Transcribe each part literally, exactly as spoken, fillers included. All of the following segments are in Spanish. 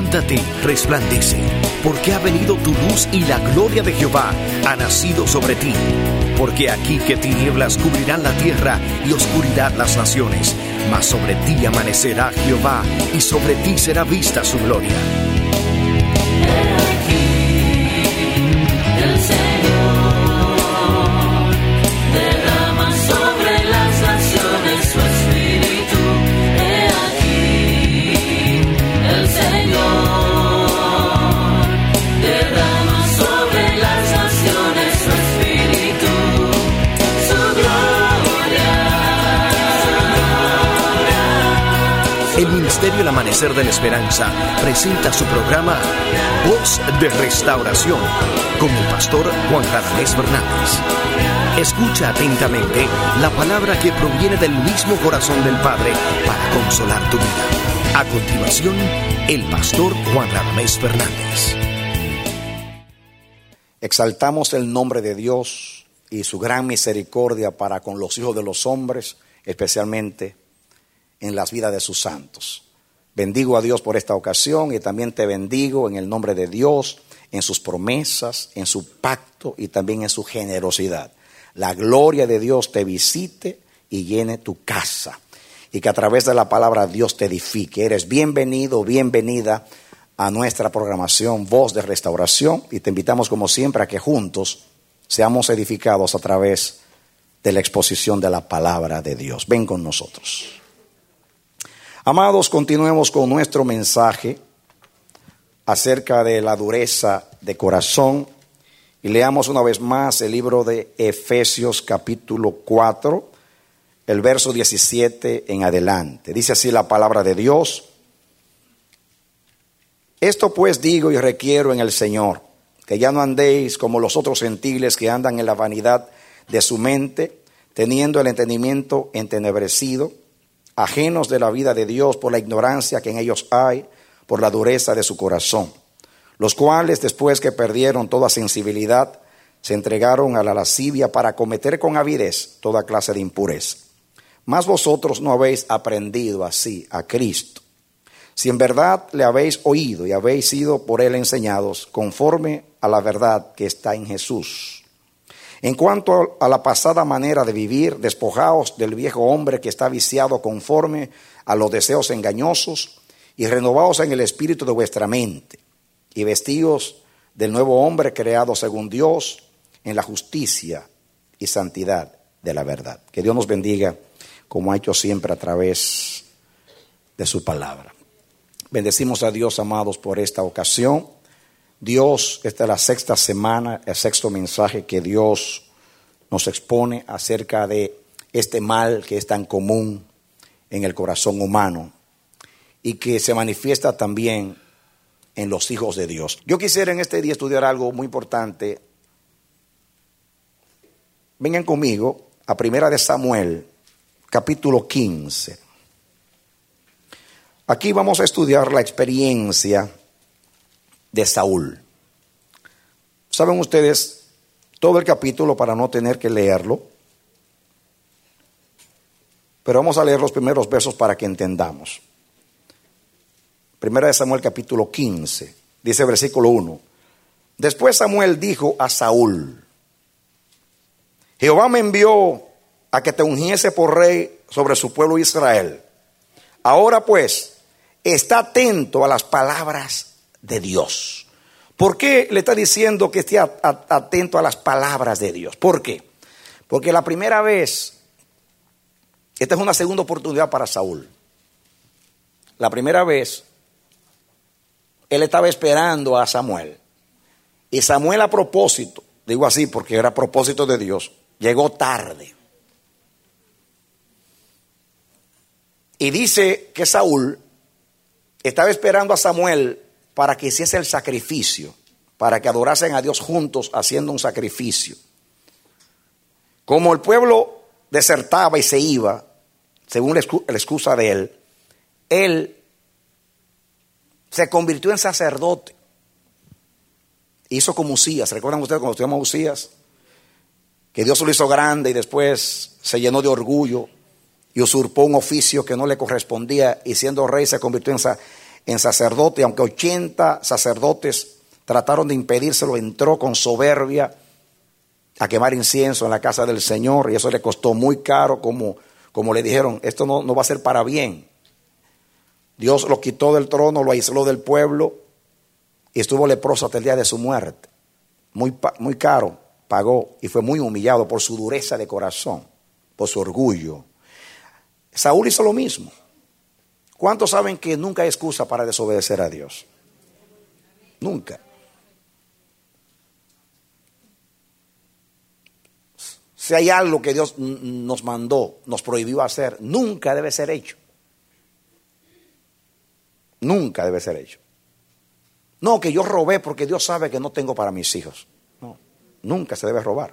Levántate, resplandece, porque ha venido tu luz y la gloria de Jehová ha nacido sobre ti. Porque aquí que tinieblas cubrirán la tierra y oscuridad las naciones, mas sobre ti amanecerá Jehová y sobre ti será vista su gloria. El Ministerio El Amanecer de la Esperanza presenta su programa Voz de Restauración con el pastor Juan Radamés Fernández. Escucha atentamente la palabra que proviene del mismo corazón del Padre para consolar tu vida. A continuación, el pastor Juan Radamés Fernández. Exaltamos el nombre de Dios y su gran misericordia para con los hijos de los hombres, especialmente en las vidas de sus santos. Bendigo a Dios por esta ocasión y también te bendigo en el nombre de Dios, en sus promesas, en su pacto y también en su generosidad. La gloria de Dios te visite y llene tu casa, y que a través de la palabra Dios te edifique. Eres bienvenido, bienvenida a nuestra programación Voz de Restauración, y te invitamos como siempre a que juntos seamos edificados a través de la exposición de la palabra de Dios. Ven con nosotros. Amados, continuemos con nuestro mensaje acerca de la dureza de corazón y leamos una vez más el libro de Efesios capítulo cuatro, el verso diecisiete en adelante. Dice así la palabra de Dios: Esto pues digo y requiero en el Señor, que ya no andéis como los otros gentiles que andan en la vanidad de su mente, teniendo el entendimiento entenebrecido, ajenos de la vida de Dios por la ignorancia que en ellos hay, por la dureza de su corazón, los cuales después que perdieron toda sensibilidad, se entregaron a la lascivia para cometer con avidez toda clase de impureza. Mas vosotros no habéis aprendido así a Cristo, si en verdad le habéis oído y habéis sido por él enseñados conforme a la verdad que está en Jesús. En cuanto a la pasada manera de vivir, despojaos del viejo hombre que está viciado conforme a los deseos engañosos y renovaos en el espíritu de vuestra mente y vestíos del nuevo hombre creado según Dios en la justicia y santidad de la verdad. Que Dios nos bendiga como ha hecho siempre a través de su palabra. Bendecimos a Dios, amados, por esta ocasión. Dios, esta es la sexta semana, el sexto mensaje que Dios nos expone acerca de este mal que es tan común en el corazón humano y que se manifiesta también en los hijos de Dios. Yo quisiera en este día estudiar algo muy importante. Vengan conmigo a Primera de Samuel, capítulo quince. Aquí vamos a estudiar la experiencia de Saúl. ¿Saben ustedes todo el capítulo para no tener que leerlo? Pero vamos a leer los primeros versos para que entendamos. Primera de Samuel capítulo quince, dice versículo uno. Después Samuel dijo a Saúl: Jehová me envió a que te ungiese por rey sobre su pueblo Israel. Ahora pues, está atento a las palabras de Dios. ¿Por qué le está diciendo que esté atento a las palabras de Dios? ¿Por qué? Porque la primera vez, esta es una segunda oportunidad para Saúl. La primera vez, él estaba esperando a Samuel. Y Samuel, a propósito, digo así porque era a propósito de Dios, llegó tarde. Y dice que Saúl estaba esperando a Samuel para que hiciese el sacrificio, para que adorasen a Dios juntos haciendo un sacrificio. Como el pueblo desertaba y se iba, según la excusa de él, él se convirtió en sacerdote. Hizo como Usías. ¿Recuerdan ustedes cuando estudiamos a Usías? Que Dios lo hizo grande y después se llenó de orgullo y usurpó un oficio que no le correspondía, y siendo rey se convirtió en, en sacerdote, aunque ochenta sacerdotes trataron de impedírselo, entró con soberbia a quemar incienso en la casa del Señor, y eso le costó muy caro, como, como le dijeron, esto no, no va a ser para bien. Dios lo quitó del trono, lo aisló del pueblo, y estuvo leproso hasta el día de su muerte. Muy, muy caro pagó, y fue muy humillado por su dureza de corazón, por su orgullo. Saúl hizo lo mismo. ¿Cuántos saben que nunca hay excusa para desobedecer a Dios? Nunca. Si hay algo que Dios nos mandó, nos prohibió hacer, nunca debe ser hecho. Nunca debe ser hecho. No, que yo robé porque Dios sabe que no tengo para mis hijos. No, nunca se debe robar.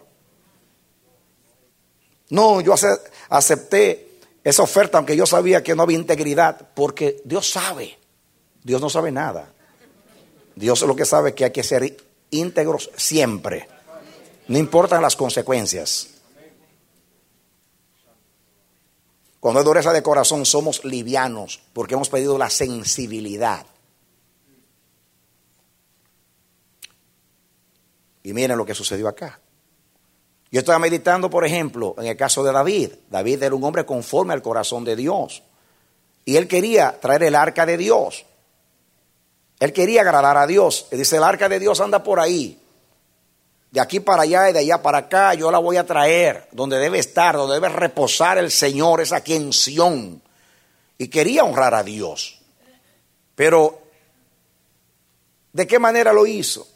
No, yo acepté esa oferta aunque yo sabía que no había integridad, porque Dios sabe. Dios no sabe nada. Dios lo que sabe es que hay que ser íntegros siempre. No importan las consecuencias. Cuando hay dureza de corazón somos livianos porque hemos perdido la sensibilidad. Y miren lo que sucedió acá. Yo estaba meditando, por ejemplo, en el caso de David. David era un hombre conforme al corazón de Dios. Y él quería traer el arca de Dios. Él quería agradar a Dios. Él dice, el arca de Dios anda por ahí. De aquí para allá y de allá para acá, yo la voy a traer donde debe estar, donde debe reposar el Señor, es aquí en Sión. Y quería honrar a Dios. Pero, ¿de qué manera lo hizo?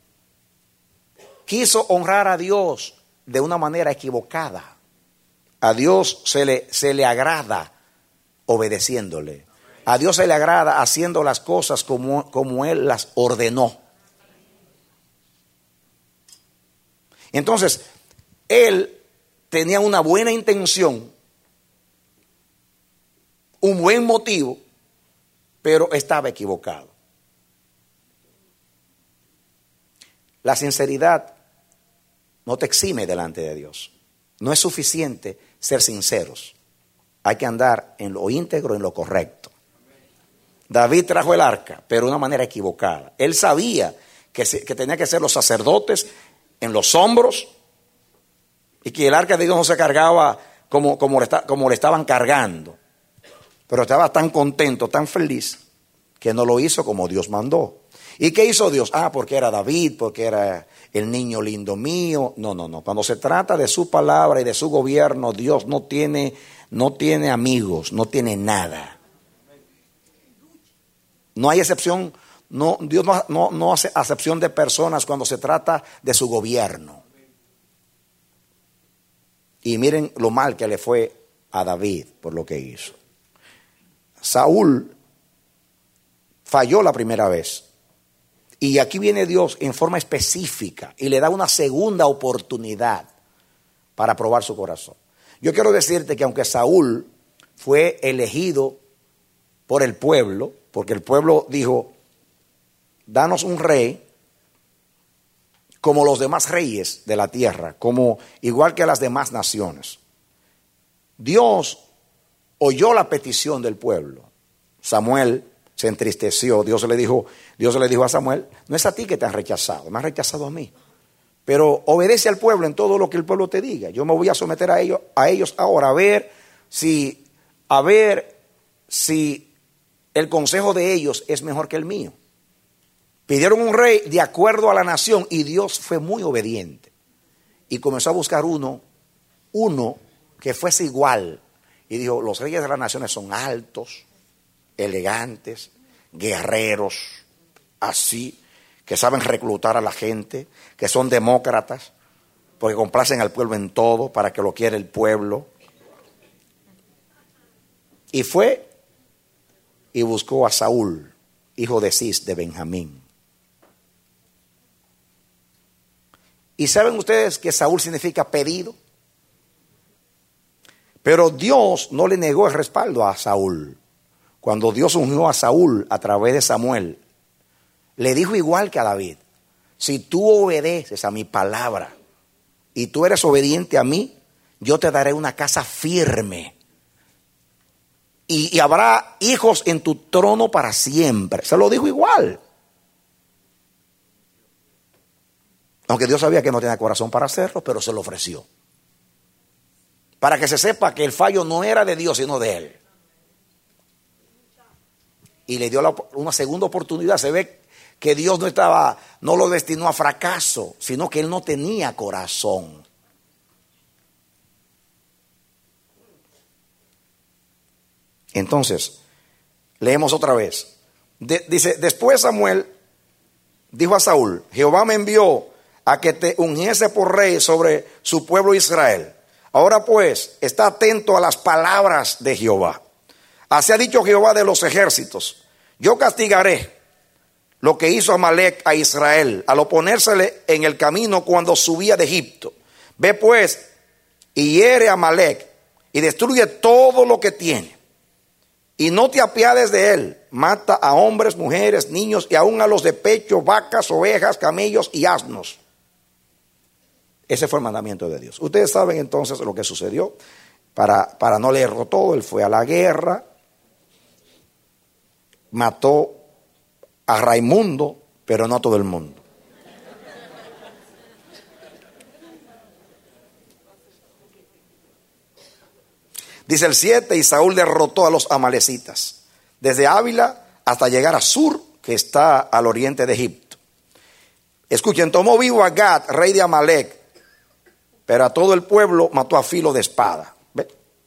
Quiso honrar a Dios de una manera equivocada. A Dios se le, se le agrada obedeciéndole. A Dios se le agrada haciendo las cosas como, como Él las ordenó. Entonces, él tenía una buena intención, un buen motivo, pero estaba equivocado. La sinceridad no te exime delante de Dios. No es suficiente ser sinceros. Hay que andar en lo íntegro, en lo correcto. David trajo el arca, pero de una manera equivocada. Él sabía que, se, que tenía que ser los sacerdotes en los hombros, y que el arca de Dios no se cargaba como, como, le está, como le estaban cargando, pero estaba tan contento, tan feliz, que no lo hizo como Dios mandó. ¿Y qué hizo Dios? Ah, porque era David, porque era el niño lindo mío. No, no, no. Cuando se trata de su palabra y de su gobierno, Dios no tiene, no tiene amigos, no tiene nada. No hay excepción. No, Dios no, no, no hace acepción de personas cuando se trata de su gobierno. Y miren lo mal que le fue a David por lo que hizo. Saúl falló la primera vez. Y aquí viene Dios en forma específica y le da una segunda oportunidad para probar su corazón. Yo quiero decirte que aunque Saúl fue elegido por el pueblo, porque el pueblo dijo, danos un rey como los demás reyes de la tierra, como igual que las demás naciones. Dios oyó la petición del pueblo. Samuel se entristeció. Dios le dijo, Dios le dijo a Samuel, no es a ti que te han rechazado, me han rechazado a mí. Pero obedece al pueblo en todo lo que el pueblo te diga. Yo me voy a someter a ellos, a ellos ahora a ver si, a ver si el consejo de ellos es mejor que el mío. Pidieron un rey de acuerdo a la nación y Dios fue muy obediente. Y comenzó a buscar uno, uno que fuese igual. Y dijo, los reyes de las naciones son altos, elegantes, guerreros, así, que saben reclutar a la gente, que son demócratas, porque complacen al pueblo en todo para que lo quiera el pueblo. Y fue y buscó a Saúl, hijo de Cis, de Benjamín. ¿Y saben ustedes que Saúl significa pedido? Pero Dios no le negó el respaldo a Saúl. Cuando Dios ungió a Saúl a través de Samuel, le dijo igual que a David, si tú obedeces a mi palabra y tú eres obediente a mí, yo te daré una casa firme. y, y habrá hijos en tu trono para siempre. Se lo dijo igual. Aunque Dios sabía que no tenía corazón para hacerlo, pero se lo ofreció. Para que se sepa que el fallo no era de Dios, sino de él. Y le dio la, una segunda oportunidad. Se ve que Dios no estaba, no lo destinó a fracaso, sino que él no tenía corazón. Entonces, leemos otra vez. De, dice, después Samuel dijo a Saúl: Jehová me envió a que te ungiese por rey sobre su pueblo Israel. Ahora pues, está atento a las palabras de Jehová. Así ha dicho Jehová de los ejércitos: yo castigaré lo que hizo Amalec a Israel al oponérsele en el camino cuando subía de Egipto. Ve pues y hiere a Amalec y destruye todo lo que tiene. Y no te apiades de él. Mata a hombres, mujeres, niños y aún a los de pecho, vacas, ovejas, camellos y asnos. Ese fue el mandamiento de Dios. Ustedes saben entonces lo que sucedió. Para, para no leerlo todo, él fue a la guerra, mató a Raimundo, pero no a todo el mundo. Dice el siete, y Saúl derrotó a los amalecitas, desde Ávila hasta llegar a Sur, que está al oriente de Egipto. Escuchen, tomó vivo a Gad, rey de Amalec, pero a todo el pueblo mató a filo de espada. ¿Ve?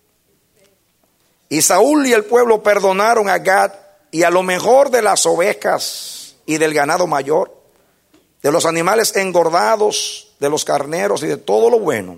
Y Saúl y el pueblo perdonaron a Gad y a lo mejor de las ovejas y del ganado mayor, de los animales engordados, de los carneros y de todo lo bueno.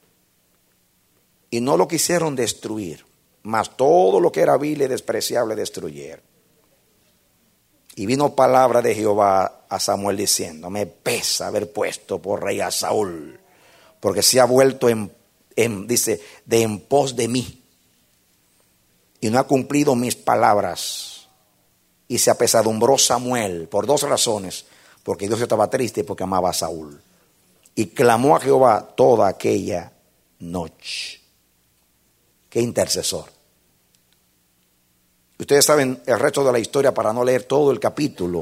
Y no lo quisieron destruir, mas todo lo que era vil y despreciable destruyeron. Y vino palabra de Jehová a Samuel diciendo: me pesa haber puesto por rey a Saúl, porque se ha vuelto en, en dice, de en pos de mí, y no ha cumplido mis palabras. Y se apesadumbró Samuel por dos razones: porque Dios estaba triste y porque amaba a Saúl. Y clamó a Jehová toda aquella noche. Qué intercesor. Ustedes saben el resto de la historia para no leer todo el capítulo.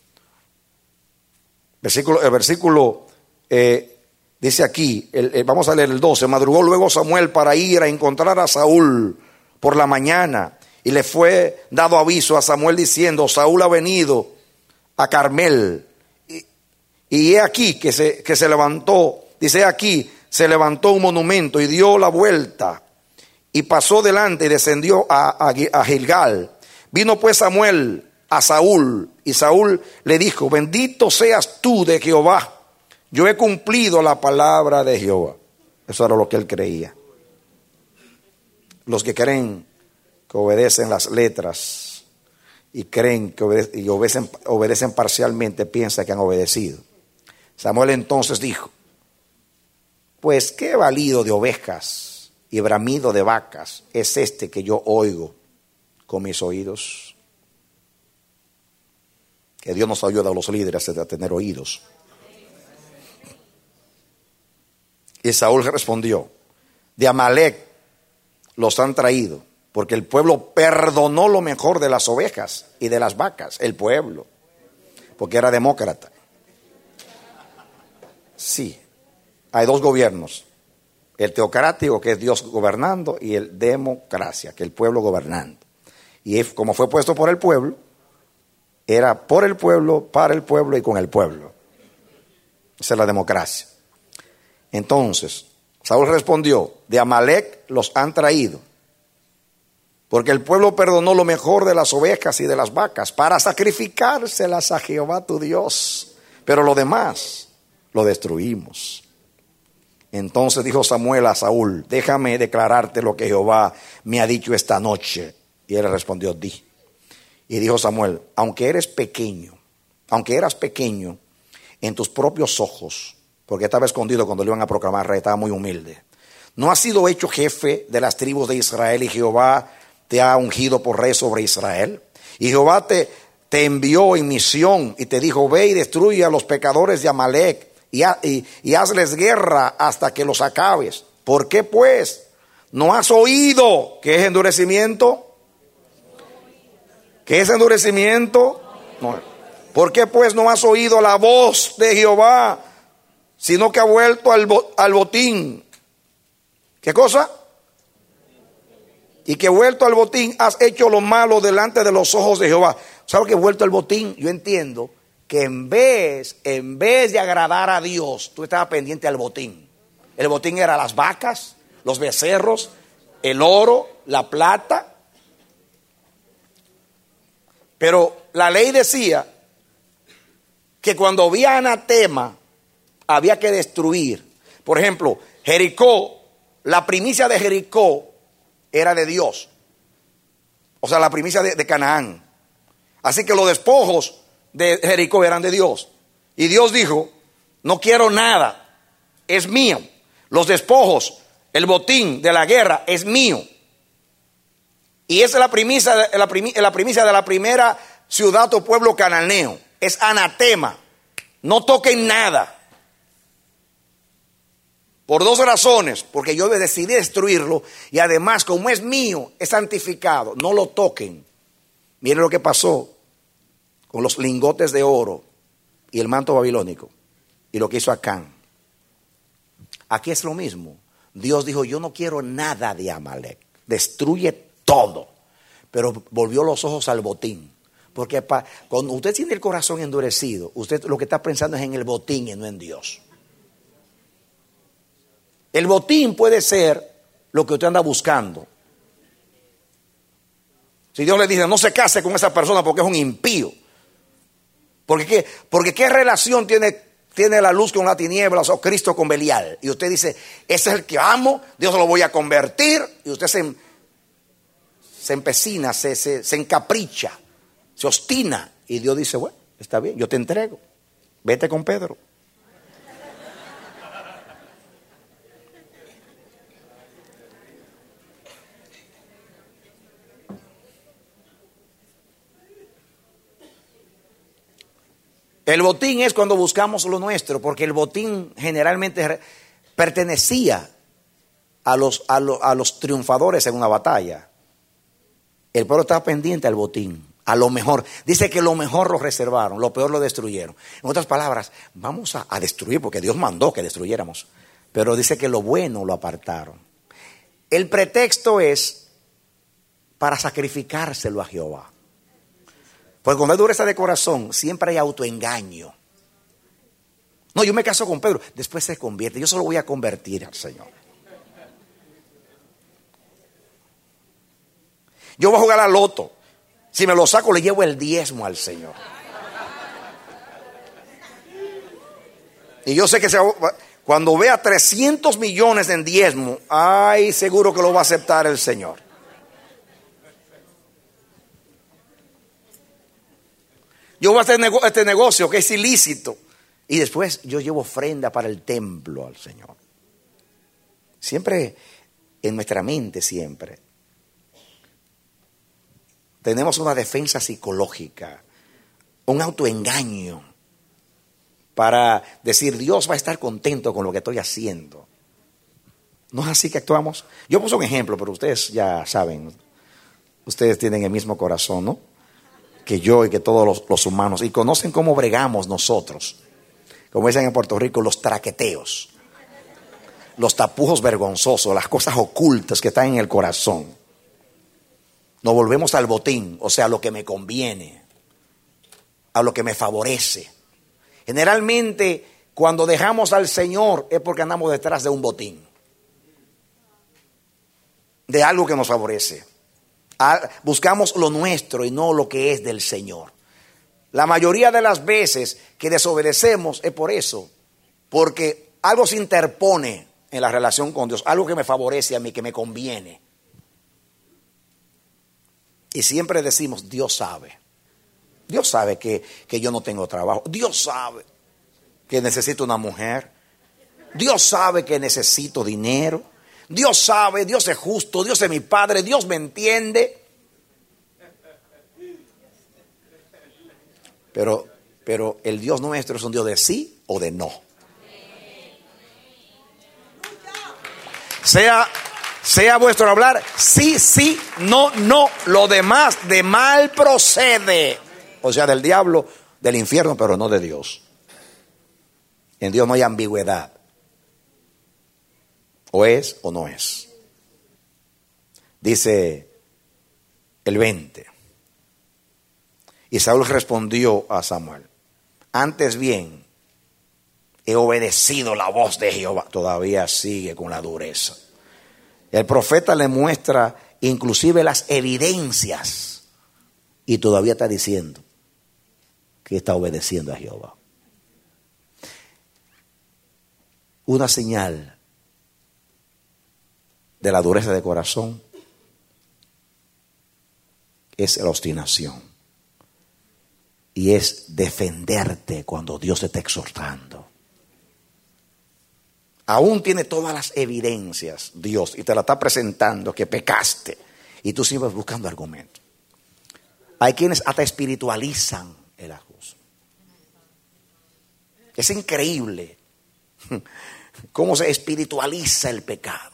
Versículo, el versículo eh, dice aquí, el, el, vamos a leer el doce. Madrugó luego Samuel para ir a encontrar a Saúl por la mañana, y le fue dado aviso a Samuel diciendo: Saúl ha venido a Carmel. Y, y he aquí que se, que se levantó, dice he aquí, se levantó un monumento y dio la vuelta. Y pasó delante y descendió a, a, a Gilgal. Vino pues Samuel a Saúl, y Saúl le dijo: bendito seas tú de Jehová, yo he cumplido la palabra de Jehová. Eso era lo que él creía. Los que creen que obedecen las letras y creen que obede- y obedecen, obedecen parcialmente, piensan que han obedecido. Samuel entonces dijo: pues qué balido de ovejas y bramido de vacas es este que yo oigo con mis oídos. Que Dios nos ayude a los líderes a tener oídos. Y Saúl respondió: de Amalec los han traído, porque el pueblo perdonó lo mejor de las ovejas y de las vacas. El pueblo, porque era demócrata. Sí, hay dos gobiernos: el teocrático, que es Dios gobernando, y el democracia, que es el pueblo gobernando. Y como fue puesto por el pueblo, era por el pueblo, para el pueblo y con el pueblo. Esa es la democracia. Entonces, Saúl respondió: de Amalec los han traído, porque el pueblo perdonó lo mejor de las ovejas y de las vacas para sacrificárselas a Jehová tu Dios, pero lo demás lo destruimos. Entonces dijo Samuel a Saúl: déjame declararte lo que Jehová me ha dicho esta noche. Y él respondió: di. Y dijo Samuel: aunque eres pequeño, aunque eras pequeño en tus propios ojos, porque estaba escondido cuando le iban a proclamar rey, estaba muy humilde, no has sido hecho jefe de las tribus de Israel, y Jehová te ha ungido por rey sobre Israel. Y Jehová te, te envió en misión y te dijo: ve y destruye a los pecadores de Amalec, Y, ha, y, y hazles guerra hasta que los acabes. ¿Por qué pues no has oído? ¿Qué es endurecimiento? ¿Qué es endurecimiento? No. ¿Por qué pues no has oído la voz de Jehová, sino que ha vuelto al, bo- al botín? ¿Qué cosa? Y que vuelto al botín has hecho lo malo delante de los ojos de Jehová. ¿Sabes que vuelto al botín? Yo entiendo que en vez, en vez de agradar a Dios, tú estabas pendiente al botín. El botín era las vacas, los becerros, el oro, la plata. Pero la ley decía que cuando había anatema había que destruir. Por ejemplo, Jericó, la primicia de Jericó era de Dios. O sea, la primicia de, de Canaán. Así que los despojos de Jericó eran de Dios. Y Dios dijo, no quiero nada, es mío. Los despojos, el botín de la guerra es mío. Y esa es la primicia, la primicia, la primicia de la primera ciudad o pueblo cananeo. Es anatema. No toquen nada. Por dos razones. Porque yo decidí destruirlo. Y además, como es mío, es santificado. No lo toquen. Miren lo que pasó con los lingotes de oro y el manto babilónico. Y lo que hizo Acán. Aquí es lo mismo. Dios dijo, yo no quiero nada de Amalek. Destruye todo. Pero volvió los ojos al botín. Porque pa, cuando usted tiene el corazón endurecido, usted lo que está pensando es en el botín y no en Dios. El botín puede ser lo que usted anda buscando. Si Dios le dice, no se case con esa persona porque es un impío. Porque qué, porque qué relación tiene, tiene la luz con la tiniebla, o Cristo con Belial. Y usted dice, ese es el que amo, Dios lo voy a convertir. Y usted se, se empecina, se, se, se encapricha, se obstina. Y Dios dice, bueno, está bien, yo te entrego. Vete con Pedro. El botín es cuando buscamos lo nuestro, porque el botín generalmente pertenecía a los, a, los, a los triunfadores en una batalla. El pueblo estaba pendiente al botín, a lo mejor. Dice que lo mejor lo reservaron, lo peor lo destruyeron. En otras palabras, vamos a, a destruir, porque Dios mandó que destruyéramos. Pero dice que lo bueno lo apartaron. El pretexto es para sacrificárselo a Jehová. Porque cuando hay dureza de corazón, siempre hay autoengaño. No, yo me caso con Pedro, después se convierte. Yo solo voy a convertir al Señor. Yo voy a jugar al loto. Si me lo saco, le llevo el diezmo al Señor. Y yo sé que se, cuando vea trescientos millones en diezmo, ay, seguro que lo va a aceptar el Señor. Yo voy a hacer este negocio que es ilícito. Y después yo llevo ofrenda para el templo al Señor. Siempre en nuestra mente, siempre. Tenemos una defensa psicológica. Un autoengaño. Para decir, Dios va a estar contento con lo que estoy haciendo. ¿No es así que actuamos? Yo puse un ejemplo, pero ustedes ya saben. Ustedes tienen el mismo corazón, ¿no? Que yo y que todos los, los humanos, y conocen cómo bregamos nosotros, como dicen en Puerto Rico, los traqueteos, los tapujos vergonzosos, las cosas ocultas que están en el corazón. Nos volvemos al botín, o sea, a lo que me conviene, a lo que me favorece. Generalmente, cuando dejamos al Señor es porque andamos detrás de un botín, de algo que nos favorece. Buscamos lo nuestro y no lo que es del Señor. La mayoría de las veces que desobedecemos es por eso, porque algo se interpone en la relación con Dios, algo que me favorece a mí, que me conviene. Y siempre decimos, Dios sabe. Dios sabe que, que yo no tengo trabajo. Dios sabe que necesito una mujer. Dios sabe que necesito dinero. Dios sabe, Dios es justo, Dios es mi Padre, Dios me entiende. Pero, pero el Dios nuestro es un Dios de sí o de no. Sea, sea vuestro hablar sí, sí, no, no. Lo demás de mal procede. O sea, del diablo, del infierno, pero no de Dios. En Dios no hay ambigüedad. O es o no es. Dice el veinte. Y Saúl respondió a Samuel: antes bien, he obedecido la voz de Jehová. Todavía sigue con la dureza. El profeta le muestra inclusive las evidencias y todavía está diciendo que está obedeciendo a Jehová. Una señal de la dureza de corazón es la obstinación y es defenderte cuando Dios te está exhortando. Aún tiene todas las evidencias Dios y te la está presentando que pecaste y tú sigues buscando argumentos. Hay quienes hasta espiritualizan el acuso. Es increíble cómo se espiritualiza el pecado.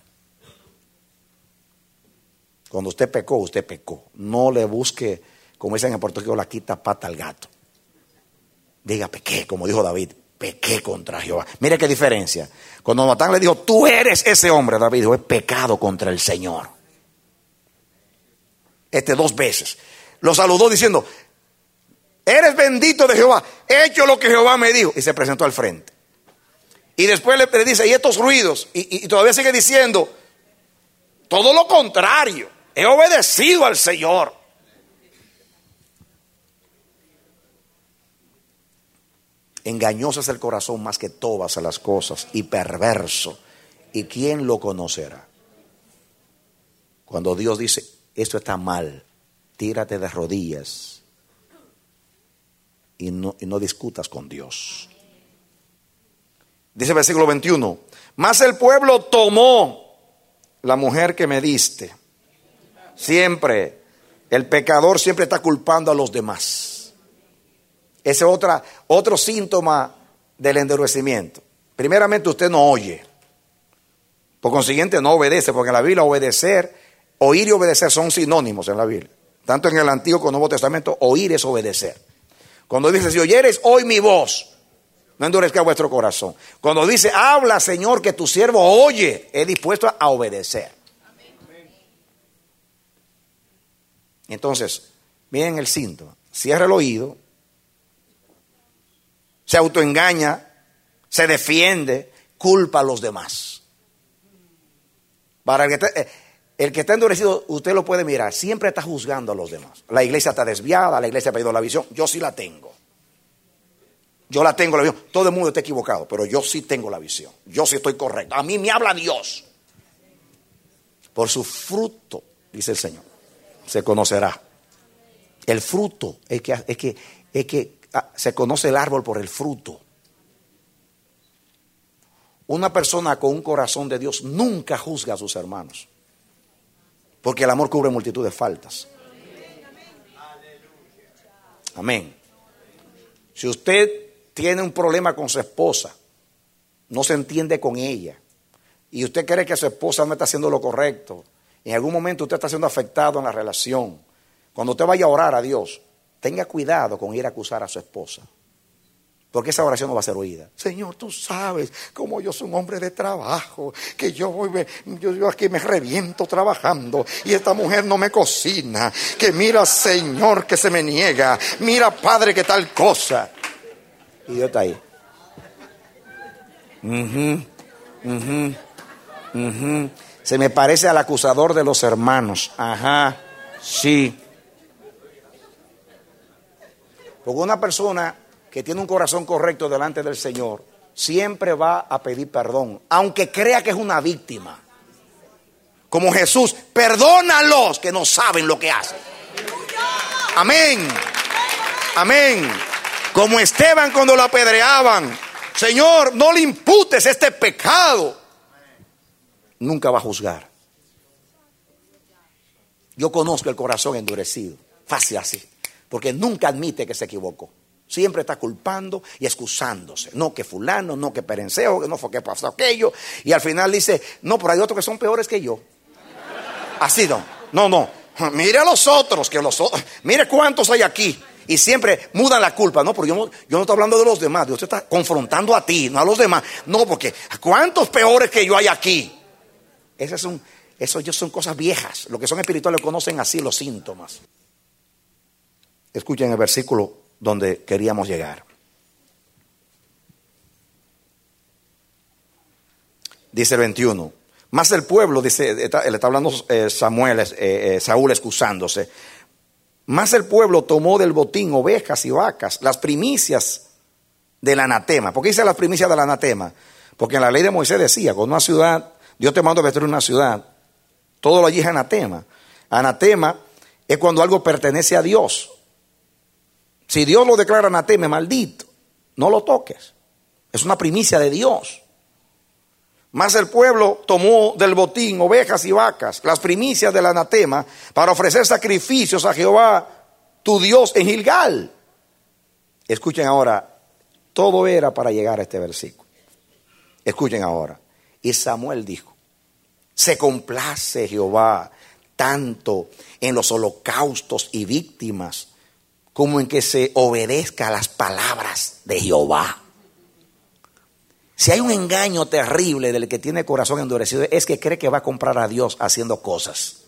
Cuando usted pecó, usted pecó. No le busque, como dicen en Puerto Rico, la quita pata al gato. Diga, pequé, como dijo David, pequé contra Jehová. Mire qué diferencia. Cuando Natán le dijo, tú eres ese hombre, David dijo, he pecado contra el Señor. Este dos veces. Lo saludó diciendo, eres bendito de Jehová, he hecho lo que Jehová me dijo. Y se presentó al frente. Y después le, le dice, y estos ruidos, y, y, y todavía sigue diciendo, todo lo contrario, he obedecido al Señor. Engañoso es el corazón más que todas las cosas y perverso. ¿Y quién lo conocerá? Cuando Dios dice, esto está mal, tírate de rodillas y no, y no discutas con Dios. Dice el versículo veintiuno, mas el pueblo tomó la mujer que me diste. Siempre, el pecador siempre está culpando a los demás. Ese es otra, otro síntoma del endurecimiento. Primeramente, usted no oye. Por consiguiente, no obedece, porque en la Biblia obedecer, oír y obedecer son sinónimos en la Biblia. Tanto en el Antiguo como en el Nuevo Testamento, oír es obedecer. Cuando dice, si oyeres hoy mi voz, no endurezca vuestro corazón. Cuando dice, habla Señor, que tu siervo oye, es dispuesto a obedecer. Entonces, miren el síntoma. Cierra el oído, se autoengaña, se defiende, culpa a los demás. Para el que está, el que está endurecido, usted lo puede mirar, siempre está juzgando a los demás. La iglesia está desviada, la iglesia ha perdido la visión. Yo sí la tengo. Yo la tengo la visión. Todo el mundo está equivocado, pero yo sí tengo la visión. Yo sí estoy correcto. A mí me habla Dios. Por su fruto, dice el Señor, se conocerá. El fruto es que, es que, es que se conoce el árbol por el fruto. Una persona con un corazón de Dios nunca juzga a sus hermanos, porque el amor cubre multitud de faltas. Amén. Si usted tiene un problema con su esposa, no se entiende con ella, y usted cree que su esposa no está haciendo lo correcto, en algún momento usted está siendo afectado en la relación. Cuando usted vaya a orar a Dios, tenga cuidado con ir a acusar a su esposa, porque esa oración no va a ser oída. Señor, tú sabes cómo yo soy un hombre de trabajo, que yo, voy, yo, yo aquí me reviento trabajando y esta mujer no me cocina, que mira Señor que se me niega, mira Padre que tal cosa. Y Dios está ahí. Uh-huh, uh-huh, uh-huh. Se me parece al acusador de los hermanos. Ajá, sí. Porque una persona que tiene un corazón correcto delante del Señor siempre va a pedir perdón, aunque crea que es una víctima. Como Jesús, perdónalos que no saben lo que hacen. Amén. Amén. Como Esteban cuando lo apedreaban, Señor, no le imputes este pecado. Nunca va a juzgar. Yo conozco el corazón endurecido, fácil así, porque nunca admite que se equivocó. Siempre está culpando y excusándose. No que fulano, no que perenceo, que no fue que pasó aquello. Y al final dice, no, pero hay otros que son peores que yo. Así no, no, no. Mire a los otros, que los otros, mire cuántos hay aquí. Y siempre mudan la culpa. No, porque yo no, yo no estoy hablando de los demás. Dios te está confrontando a ti, no a los demás. No, porque ¿cuántos peores que yo hay aquí? Esas son, eso ya son cosas viejas. Los que son espirituales conocen así los síntomas. Escuchen el versículo donde queríamos llegar. Dice el veintiuno. Más el pueblo, dice, está, le está hablando eh, Samuel, eh, eh, Saúl excusándose. Más el pueblo tomó del botín ovejas y vacas, las primicias del anatema. ¿Por qué dice las primicias del anatema? Porque en la ley de Moisés decía, con una ciudad, Dios te manda a destruir una ciudad, todo lo allí es anatema. Anatema es cuando algo pertenece a Dios. Si Dios lo declara anatema, maldito, no lo toques. Es una primicia de Dios. Más el pueblo tomó del botín ovejas y vacas, las primicias del anatema, para ofrecer sacrificios a Jehová, tu Dios, en Gilgal. Escuchen ahora, todo era para llegar a este versículo. Escuchen ahora. Y Samuel dijo, se complace Jehová tanto en los holocaustos y víctimas, como en que se obedezca a las palabras de Jehová. Si hay un engaño terrible del que tiene corazón endurecido, es que cree que va a comprar a Dios haciendo cosas.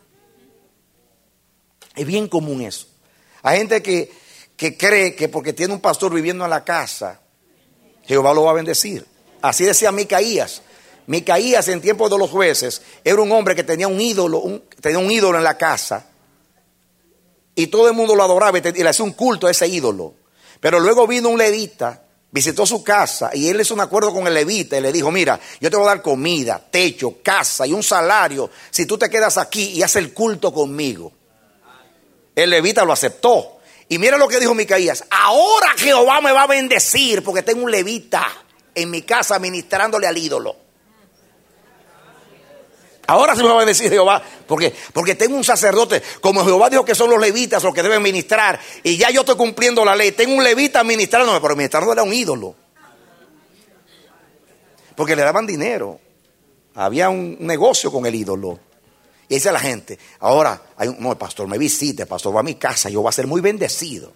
Es bien común eso. Hay gente que, que cree que porque tiene un pastor viviendo en la casa, Jehová lo va a bendecir. Así decía Micaías. Micaías en tiempos de los jueces era un hombre que tenía un ídolo, un, tenía un ídolo en la casa. Y todo el mundo lo adoraba y le hacía un culto a ese ídolo. Pero luego vino un levita, visitó su casa y él hizo un acuerdo con el levita y le dijo, mira, yo te voy a dar comida, techo, casa y un salario si tú te quedas aquí y haces el culto conmigo. El levita lo aceptó. Y mira lo que dijo Micaías, ahora Jehová me va a bendecir porque tengo un levita en mi casa ministrándole al ídolo. Ahora sí me va a bendecir Jehová, porque, porque tengo un sacerdote, como Jehová dijo que son los levitas los que deben ministrar, y ya yo estoy cumpliendo la ley. Tengo un levita ministrándome, pero ministrándole era un ídolo, porque le daban dinero, había un negocio con el ídolo. Y dice la gente, ahora, hay un, no, el pastor me visite, el pastor va a mi casa, yo voy a ser muy bendecido.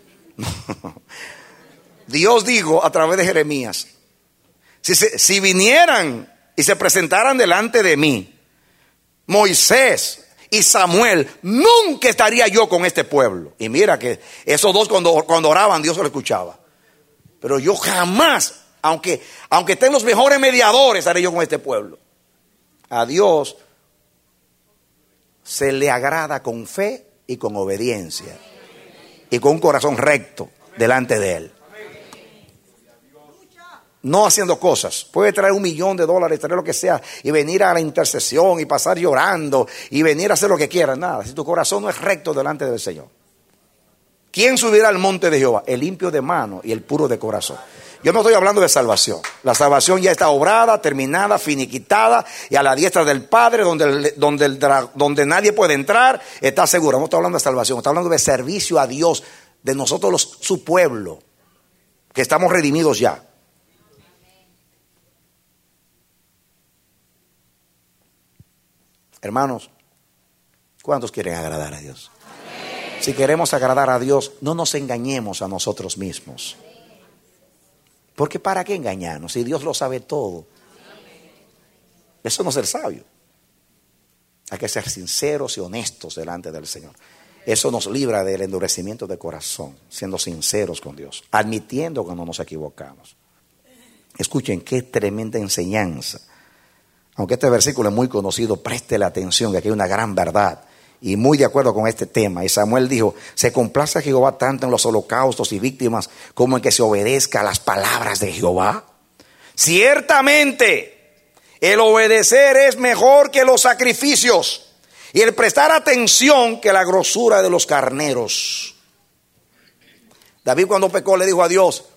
Dios dijo a través de Jeremías, si, se, si vinieran y se presentaran delante de mí, Moisés y Samuel, nunca estaría yo con este pueblo. Y mira que esos dos cuando, cuando oraban, Dios lo escuchaba. Pero yo jamás, aunque, aunque estén los mejores mediadores, estaré yo con este pueblo. A Dios se le agrada con fe y con obediencia y con un corazón recto delante de Él. No haciendo cosas. Puede traer un millón de dólares, traer lo que sea y venir a la intercesión y pasar llorando y venir a hacer lo que quiera. Nada, si tu corazón no es recto delante del Señor. ¿Quién subirá al monte de Jehová? El limpio de mano y el puro de corazón. Yo no estoy hablando de salvación. La salvación ya está obrada, terminada, finiquitada y a la diestra del Padre, donde, el, donde, el, donde nadie puede entrar, está segura. No estoy hablando de salvación, estoy hablando de servicio a Dios, de nosotros los, su pueblo, que estamos redimidos ya. Hermanos, ¿cuántos quieren agradar a Dios? Amén. Si queremos agradar a Dios, no nos engañemos a nosotros mismos. Porque ¿para qué engañarnos? Si Dios lo sabe todo. Eso no es ser sabio. Hay que ser sinceros y honestos delante del Señor. Eso nos libra del endurecimiento de corazón, siendo sinceros con Dios, admitiendo cuando nos equivocamos. Escuchen qué tremenda enseñanza. Aunque este versículo es muy conocido, préstele atención que aquí hay una gran verdad y muy de acuerdo con este tema. Y Samuel dijo, se complace Jehová tanto en los holocaustos y víctimas como en que se obedezca a las palabras de Jehová. Ciertamente, el obedecer es mejor que los sacrificios y el prestar atención que la grosura de los carneros. David cuando pecó le dijo a Dios,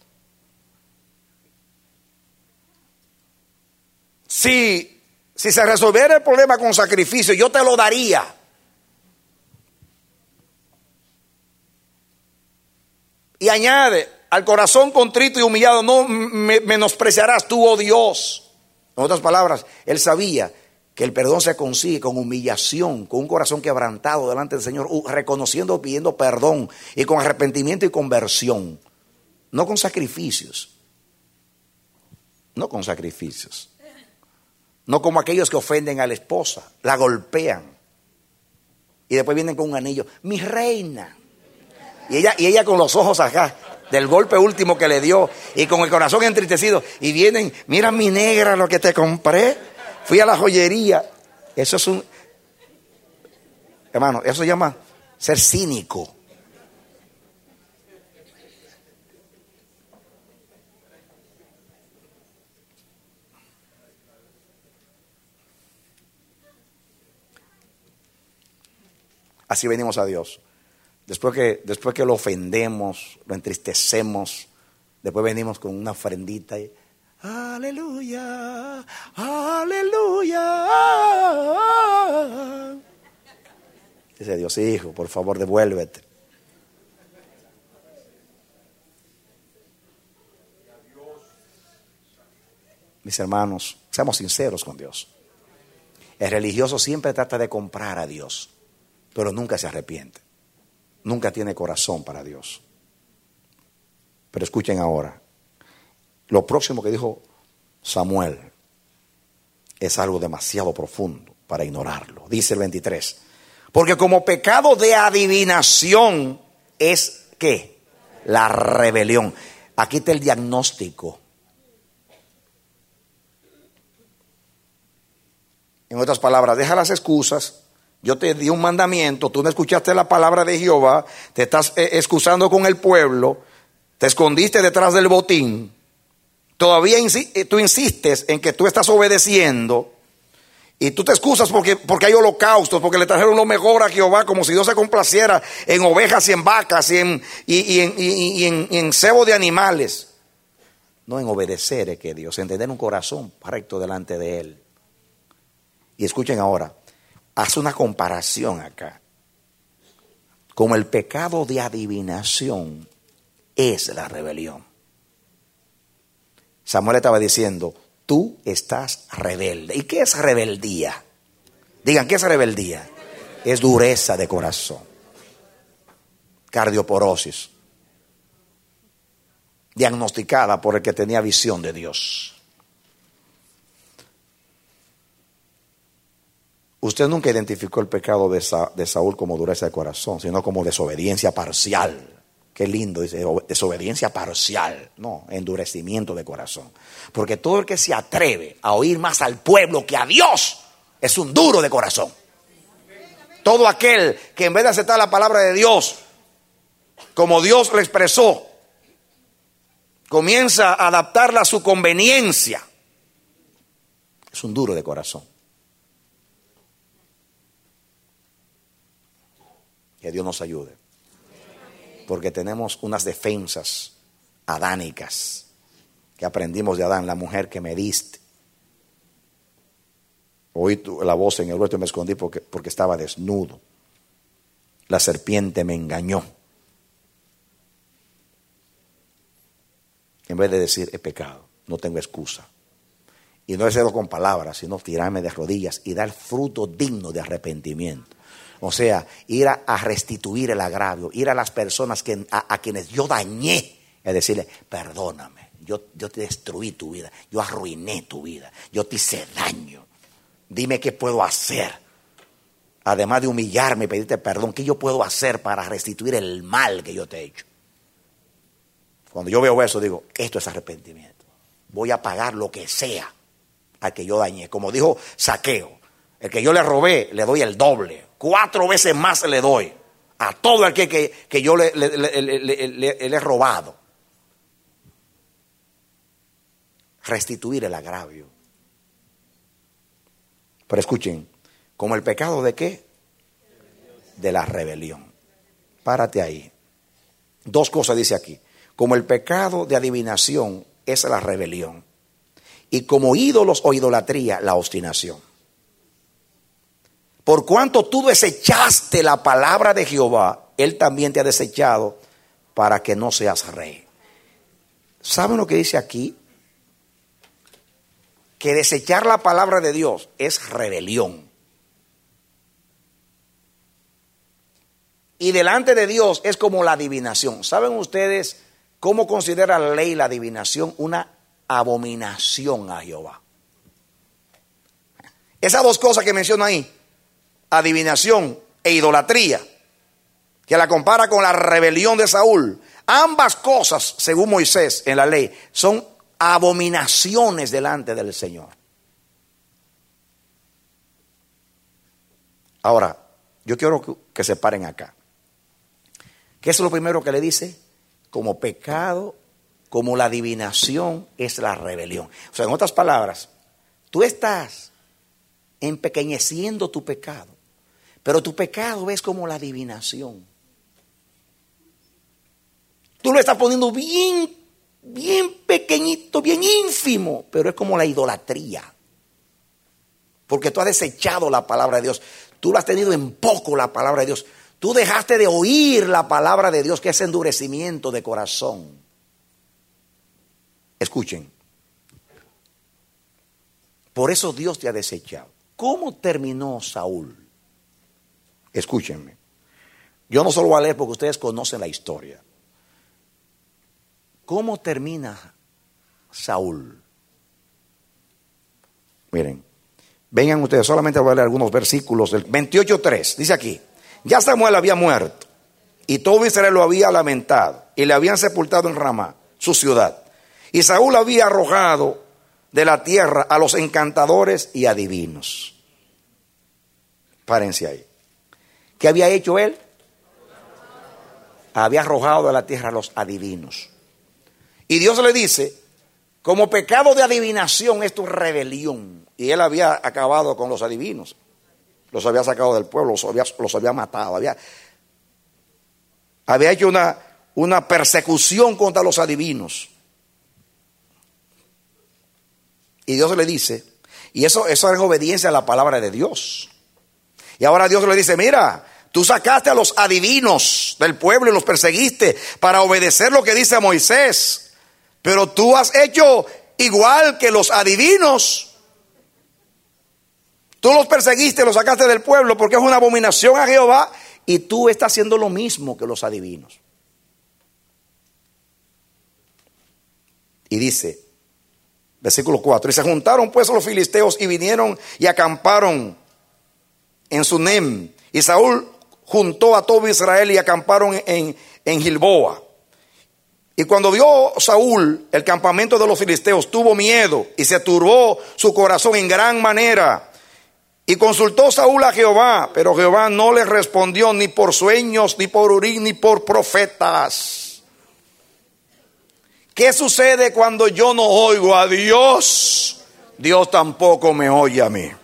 Si, si se resolviera el problema con sacrificio, yo te lo daría. Y añade, al corazón contrito y humillado no me, menospreciarás tú, oh Dios. En otras palabras, él sabía que el perdón se consigue con humillación, con un corazón quebrantado delante del Señor, reconociendo, pidiendo perdón y con arrepentimiento y conversión, no con sacrificios, no con sacrificios, no como aquellos que ofenden a la esposa, la golpean y después vienen con un anillo, mi reina, y ella, y ella con los ojos acá del golpe último que le dio y con el corazón entristecido, y vienen, mira mi negra lo que te compré, fui a la joyería. Eso es un, hermano, eso se llama ser cínico. Así venimos a Dios. Después que, después que lo ofendemos, lo entristecemos, después venimos con una ofrendita y aleluya, aleluya. Dice Dios, hijo, por favor devuélvete. Mis hermanos, seamos sinceros con Dios. El religioso siempre trata de comprar a Dios, pero nunca se arrepiente. Nunca tiene corazón para Dios. Pero escuchen ahora. Lo próximo que dijo Samuel es algo demasiado profundo para ignorarlo. Dice el veintitrés. Porque como pecado de adivinación es ¿qué? La rebelión. Aquí está el diagnóstico. En otras palabras, deja las excusas. Yo te di un mandamiento, tú no escuchaste la palabra de Jehová, te estás eh, excusando con el pueblo, te escondiste detrás del botín, todavía insi- tú insistes en que tú estás obedeciendo y tú te excusas porque, porque hay holocaustos, porque le trajeron lo mejor a Jehová, como si Dios se complaciera en ovejas y en vacas y en, y, y en, y, y en, y en cebo de animales. No en obedecer es que Dios, en tener un corazón recto delante de Él. Y escuchen ahora. Hace una comparación acá. Como el pecado de adivinación es la rebelión. Samuel estaba diciendo, tú estás rebelde. ¿Y qué es rebeldía? Digan, ¿qué es rebeldía? Es dureza de corazón. Cardioporosis. Diagnosticada por el que tenía visión de Dios. Usted nunca identificó el pecado de, Sa- de Saúl como dureza de corazón, sino como desobediencia parcial. Qué lindo, dice, desobediencia parcial. No, endurecimiento de corazón. Porque todo el que se atreve a oír más al pueblo que a Dios es un duro de corazón. Todo aquel que en vez de aceptar la palabra de Dios, como Dios le expresó, comienza a adaptarla a su conveniencia, es un duro de corazón. Que Dios nos ayude. Porque tenemos unas defensas adánicas que aprendimos de Adán, la mujer que me diste. Oí tu, la voz en el huerto y me escondí porque, porque estaba desnudo. La serpiente me engañó. En vez de decir he pecado, no tengo excusa. Y no es hacerlo con palabras, sino tirarme de rodillas y dar fruto digno de arrepentimiento. O sea, ir a, a restituir el agravio, ir a las personas que, a, a quienes yo dañé, y decirle, perdóname, yo, yo te destruí tu vida, yo arruiné tu vida, yo te hice daño, dime qué puedo hacer, además de humillarme y pedirte perdón, qué yo puedo hacer para restituir el mal que yo te he hecho. Cuando yo veo eso digo, esto es arrepentimiento, voy a pagar lo que sea al que yo dañé, como dijo Zaqueo, el que yo le robé le doy el doble. Cuatro veces más le doy a todo el que, que, que yo le, le, le, le, le, le, le he robado. Restituir el agravio. Pero escuchen, como el pecado de qué? De la rebelión. Párate ahí. Dos cosas dice aquí. Como el pecado de adivinación es la rebelión. Y como ídolos o idolatría, la obstinación. Por cuanto tú desechaste la palabra de Jehová, Él también te ha desechado para que no seas rey. ¿Saben lo que dice aquí? que desechar la palabra de Dios es rebelión. Y delante de Dios es como la adivinación. ¿Saben ustedes cómo considera la ley la adivinación? Una abominación a Jehová. Esas dos cosas que menciono ahí, adivinación e idolatría, que la compara con la rebelión de Saúl, ambas cosas, según Moisés en la ley, son abominaciones delante del Señor. Ahora, yo quiero que, que se paren acá. ¿Qué es lo primero que le dice? Como pecado, como la adivinación es la rebelión. O sea, en otras palabras, tú estás empequeñeciendo tu pecado, pero tu pecado es como la adivinación. Tú lo estás poniendo bien, bien pequeñito, bien ínfimo, pero es como la idolatría. Porque tú has desechado la palabra de Dios. Tú lo has tenido en poco la palabra de Dios. Tú dejaste de oír la palabra de Dios, que es endurecimiento de corazón. Escuchen. Por eso Dios te ha desechado. ¿Cómo terminó Saúl? Escúchenme. Yo no solo voy a leer porque ustedes conocen la historia. ¿Cómo termina Saúl? Miren, vengan ustedes, solamente voy a leer algunos versículos del veintiocho tres. Dice aquí: ya Samuel había muerto y todo Israel lo había lamentado y le habían sepultado en Ramá, su ciudad. Y Saúl había arrojado de la tierra a los encantadores y adivinos. Párense ahí. ¿Qué había hecho él? Había arrojado de la tierra a los adivinos. Y Dios le dice: como pecado de adivinación es tu rebelión. Y él había acabado con los adivinos. Los había sacado del pueblo, los había, los había matado. Había, había hecho una, una persecución contra los adivinos. Y Dios le dice, y eso, eso era en obediencia a la palabra de Dios. Y ahora Dios le dice: mira, tú sacaste a los adivinos del pueblo y los perseguiste para obedecer lo que dice Moisés. Pero tú has hecho igual que los adivinos. Tú los perseguiste, los sacaste del pueblo porque es una abominación a Jehová. Y tú estás haciendo lo mismo que los adivinos. Y dice, versículo cuatro: y se juntaron pues los filisteos y vinieron y acamparon en Sunem. Y Saúl juntó a todo Israel y acamparon en, en Gilboa. Y cuando vio Saúl el campamento de los filisteos, tuvo miedo y se turbó su corazón en gran manera. Y consultó Saúl a Jehová, pero Jehová no le respondió ni por sueños, ni por Urim, ni por profetas. ¿Qué sucede cuando yo no oigo a Dios? Dios tampoco me oye a mí.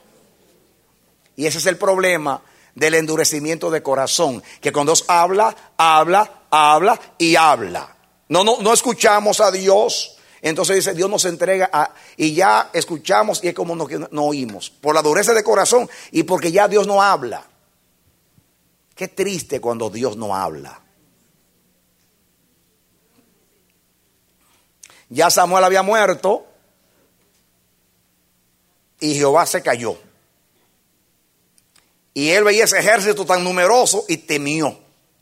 Y ese es el problema del endurecimiento de corazón, que cuando Dios habla, habla, habla y habla. No, no, no escuchamos a Dios. Entonces dice, Dios nos entrega a, y ya escuchamos y es como no, no oímos. Por la dureza de corazón y porque ya Dios no habla. Qué triste cuando Dios no habla. Ya Samuel había muerto y Jehová se cayó. Y él veía ese ejército tan numeroso y temió.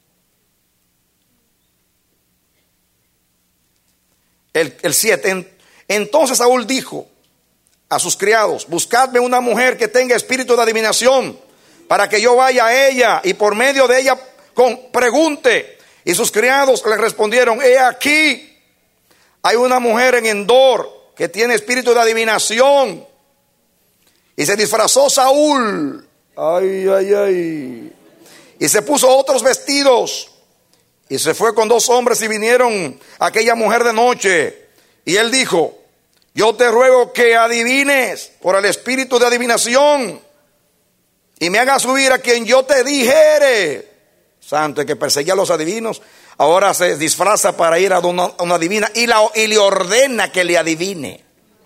El siete. Entonces Saúl dijo a sus criados: buscadme una mujer que tenga espíritu de adivinación, para que yo vaya a ella y por medio de ella con, pregunte. Y sus criados le respondieron: he aquí, hay una mujer en Endor que tiene espíritu de adivinación. Y se disfrazó Saúl. Ay, ay, ay. Y se puso otros vestidos. Y se fue con dos hombres y vinieron a aquella mujer de noche. Y él dijo: yo te ruego que adivines por el espíritu de adivinación y me hagas subir a quien yo te dijere. Santo, el que perseguía a los adivinos ahora se disfraza para ir a una, a una divina y, la, y le ordena que le adivine.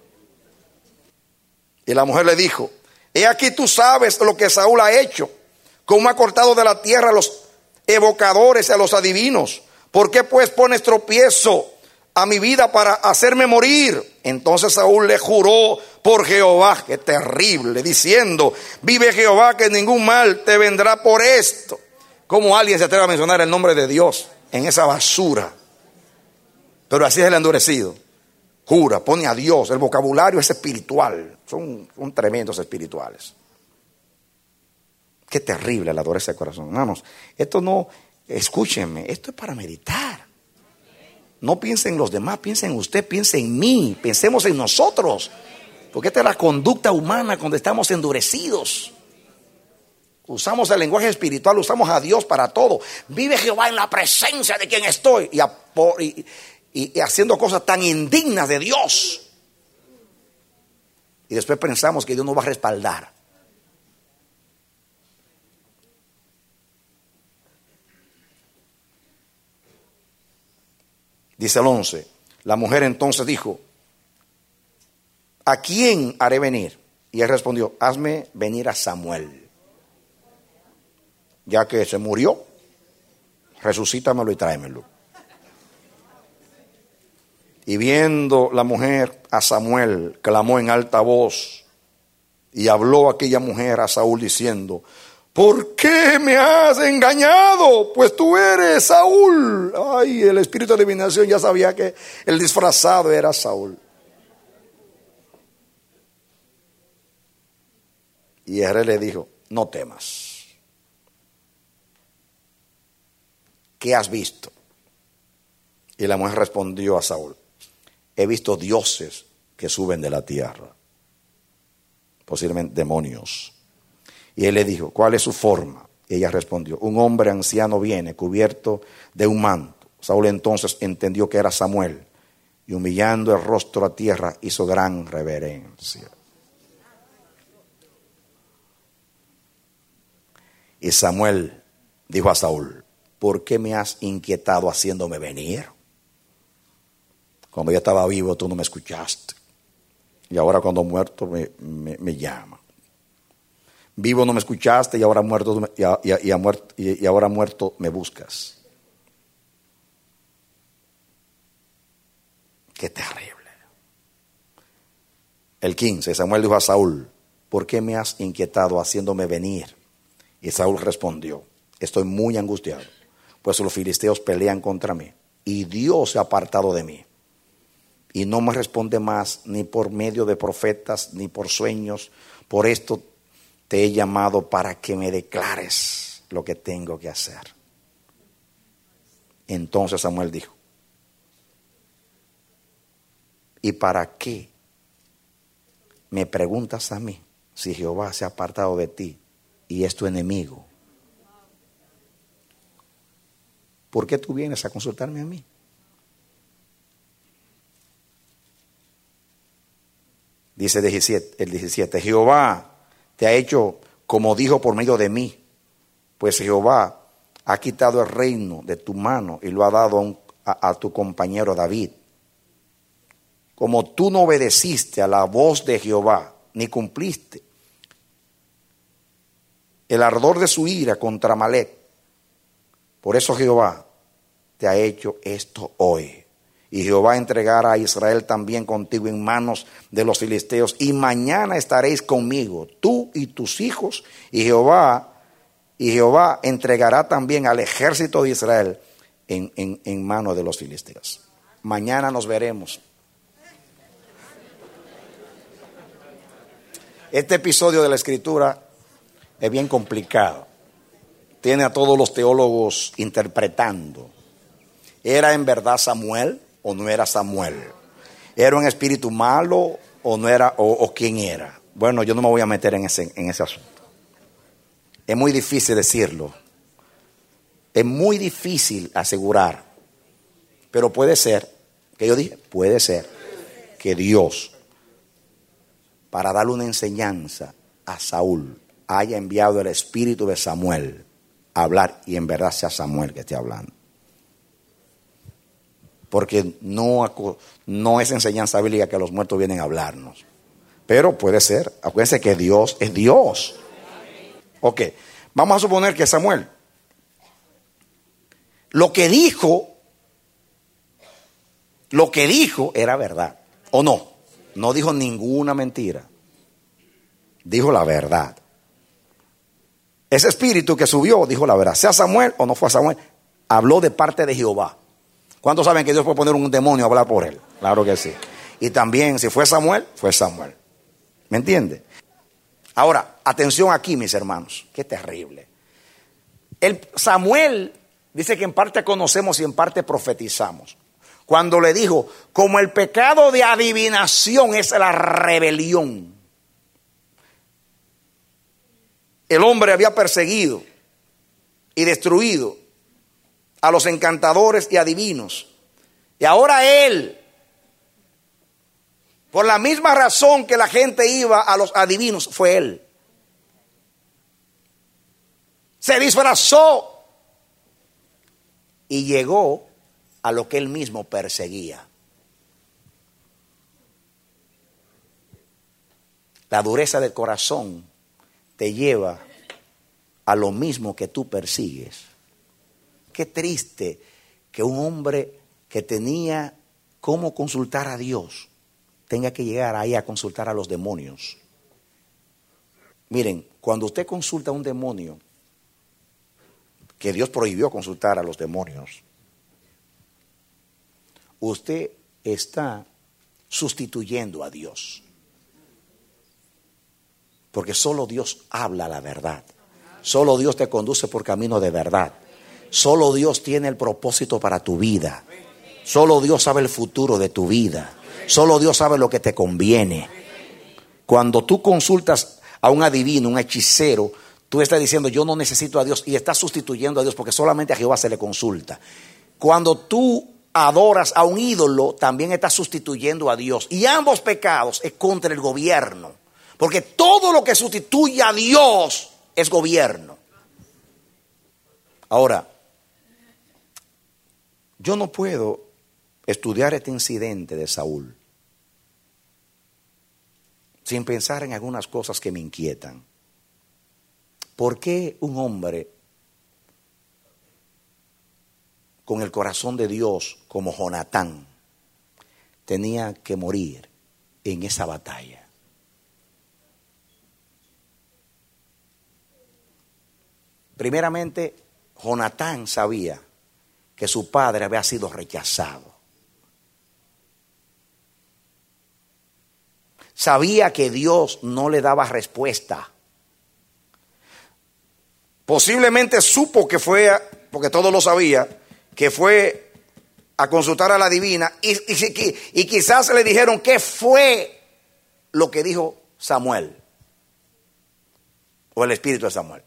Y la mujer le dijo: he aquí tú sabes lo que Saúl ha hecho, cómo ha cortado de la tierra a los evocadores y a los adivinos. ¿Por qué pues pones tropiezo a mi vida para hacerme morir. Entonces Saúl le juró por Jehová, qué terrible, diciendo: vive Jehová, que ningún mal te vendrá por esto. ¿Cómo alguien se atreve a mencionar el nombre de Dios en esa basura? Pero así es el endurecido. Jura, pone a Dios. El vocabulario es espiritual. Son, son tremendos espirituales. Qué terrible la dureza de corazón. Hermanos, esto no, escúchenme, esto es para meditar. No piensen en los demás, piensen en usted, piensen en mí, pensemos en nosotros. Porque esta es la conducta humana cuando estamos endurecidos. Usamos el lenguaje espiritual, usamos a Dios para todo. Vive Jehová en la presencia de quien estoy. Y, a, y, y, y haciendo cosas tan indignas de Dios. Y después pensamos que Dios nos va a respaldar. Dice el once. La mujer entonces dijo: ¿a quién haré venir? Y él respondió: hazme venir a Samuel. Ya que se murió, resucítamelo y tráemelo. Y viendo la mujer a Samuel, clamó en alta voz. Y habló aquella mujer a Saúl diciendo: ¿por qué me has engañado? Pues tú eres Saúl. Ay, el espíritu de adivinación ya sabía que el disfrazado era Saúl. Y él le dijo: no temas. ¿Qué has visto? Y la mujer respondió a Saúl: he visto dioses que suben de la tierra, posiblemente demonios. Y él le dijo: ¿cuál es su forma? Y ella respondió: un hombre anciano viene cubierto de un manto. Saúl entonces entendió que era Samuel, y humillando el rostro a tierra hizo gran reverencia. Y Samuel dijo a Saúl: ¿por qué me has inquietado haciéndome venir? Cuando yo estaba vivo tú no me escuchaste, y ahora cuando muerto me, me, me llama. Vivo no me escuchaste, y ahora muerto, y, y, y, a muerto, y, y ahora muerto me buscas. Qué terrible. El quince. Samuel dijo a Saúl: ¿por qué me has inquietado haciéndome venir? Y Saúl respondió: estoy muy angustiado, pues los filisteos pelean contra mí, y Dios se ha apartado de mí, y no me responde más, ni por medio de profetas, ni por sueños. Por esto te he llamado, para que me declares lo que tengo que hacer. Entonces Samuel dijo: ¿y para qué me preguntas a mí, si Jehová se ha apartado de ti y es tu enemigo? ¿Por qué tú vienes a consultarme a mí? Dice el diecisiete: Jehová te ha hecho como dijo por medio de mí, pues Jehová ha quitado el reino de tu mano y lo ha dado a, un, a, a tu compañero David. Como tú no obedeciste a la voz de Jehová, ni cumpliste el ardor de su ira contra Amalec, por eso Jehová te ha hecho esto hoy. Y Jehová entregará a Israel también contigo en manos de los filisteos. Y mañana estaréis conmigo, tú y tus hijos. Y Jehová, y Jehová entregará también al ejército de Israel en, en, en manos de los filisteos. Mañana nos veremos. Este episodio de la Escritura es bien complicado. Tiene a todos los teólogos interpretando. ¿Era en verdad Samuel o no era Samuel? ¿Era un espíritu malo o no era, o, o quién era? Bueno, yo no me voy a meter en ese, en ese asunto. Es muy difícil decirlo. Es muy difícil asegurar. Pero puede ser, que yo dije, puede ser que Dios, para darle una enseñanza a Saúl, haya enviado el espíritu de Samuel a hablar, y en verdad sea Samuel que esté hablando. Porque no, no es enseñanza bíblica que los muertos vienen a hablarnos. Pero puede ser. Acuérdense que Dios es Dios. Ok, vamos a suponer que Samuel lo que dijo lo que dijo era verdad, ¿o no? No dijo ninguna mentira. Dijo la verdad. Ese espíritu que subió dijo la verdad. Sea Samuel o no fue Samuel, habló de parte de Jehová. ¿Cuántos saben que Dios puede poner un demonio a hablar por él? Claro que sí. Y también si fue Samuel, fue Samuel. ¿Me entiende? Ahora, atención aquí, mis hermanos. Qué terrible. El Samuel dice que en parte conocemos y en parte profetizamos. Cuando le dijo, como el pecado de adivinación es la rebelión. El hombre había perseguido y destruido a los encantadores y adivinos. Y ahora él, por la misma razón que la gente iba a los adivinos, fue él. Se disfrazó y llegó a lo que él mismo perseguía. La dureza del corazón te lleva a lo mismo que tú persigues. Qué triste que un hombre que tenía cómo consultar a Dios tenga que llegar ahí a consultar a los demonios. Miren, cuando usted consulta a un demonio, que Dios prohibió consultar a los demonios, usted está sustituyendo a Dios. Porque solo Dios habla la verdad. Solo Dios te conduce por camino de verdad. Solo Dios tiene el propósito para tu vida. Solo Dios sabe el futuro de tu vida. Solo Dios sabe lo que te conviene. Cuando tú consultas a un adivino, un hechicero, tú estás diciendo yo no necesito a Dios y estás sustituyendo a Dios porque solamente a Jehová se le consulta. Cuando tú adoras a un ídolo, también estás sustituyendo a Dios. Y ambos pecados es contra el gobierno. Porque todo lo que sustituye a Dios es gobierno. Ahora, yo no puedo estudiar este incidente de Saúl sin pensar en algunas cosas que me inquietan. ¿Por qué un hombre con el corazón de Dios como Jonatán tenía que morir en esa batalla? Primeramente, Jonatán sabía que su padre había sido rechazado. Sabía que Dios no le daba respuesta. Posiblemente supo que fue, porque todos lo sabía, que fue a consultar a la divina y, y, y quizás le dijeron qué fue lo que dijo Samuel o el espíritu de Samuel.